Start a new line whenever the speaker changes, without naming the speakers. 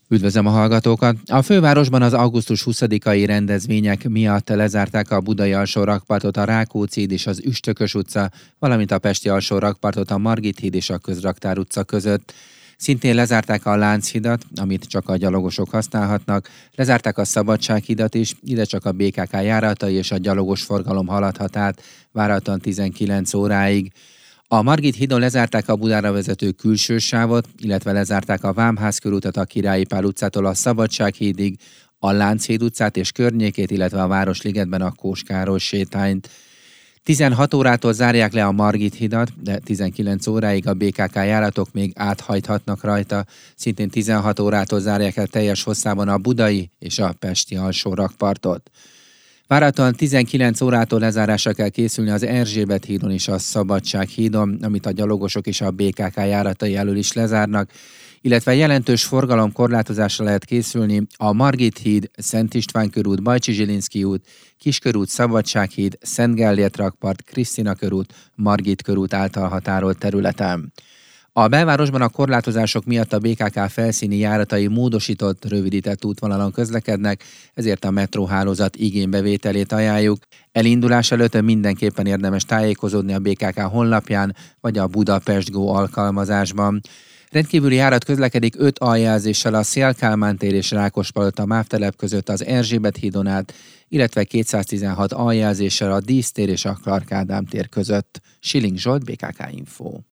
Üdvözlöm a hallgatókat! A fővárosban az augusztus 20-ai rendezvények miatt lezárták a budai alsó rakpartot, a Rákóczi híd és az Üstökös utca, valamint a pesti alsó rakpartot a Margit híd és a Közraktár utca között. Szintén lezárták a Lánchidat, amit csak a gyalogosok használhatnak, lezárták a Szabadsághidat is, ide csak a BKK járatai és a gyalogos forgalom haladhat át, várhatóan 19 óráig. A Margit hídon lezárták a Budára vezető külső sávot, illetve lezárták a Vámház körútat a Királyi Pál utcától a Szabadsághídig, a Lánchíd utcát és környékét, illetve a Városligetben a Kós Károly sétányt. 16 órától zárják le a Margit hidat, de 19 óráig a BKK járatok még áthajthatnak rajta. Szintén 16 órától zárják el teljes hosszában a budai és a pesti alsó rakpartot. Várhatóan 19 órától lezárásra kell készülni az Erzsébet hídon és a Szabadsághídon, amit a gyalogosok és a BKK járatai elől is lezárnak, illetve jelentős forgalomkorlátozásra lehet készülni a Margit híd, Szent István körút, Bajcsi Zsilinszky út, Kiskörút, Szabadsághíd, Szent Gellért rakpart, Krisztina körút, Margit körút által határolt területen. A belvárosban a korlátozások miatt a BKK felszíni járatai módosított, rövidített útvonalon közlekednek, ezért a metróhálózat igénybevételét ajánljuk. Elindulás előtt mindenképpen érdemes tájékozódni a BKK honlapján vagy a Budapest Go alkalmazásban. Rendkívüli járat közlekedik 5 aljelzéssel a Széll-Kálmán tér és Rákospalota MÁV-telep között az Erzsébet hídon át, illetve 216 aljelzéssel a Dísztér és a Clark Ádám tér között. Schilling Zsolt, BKK Info.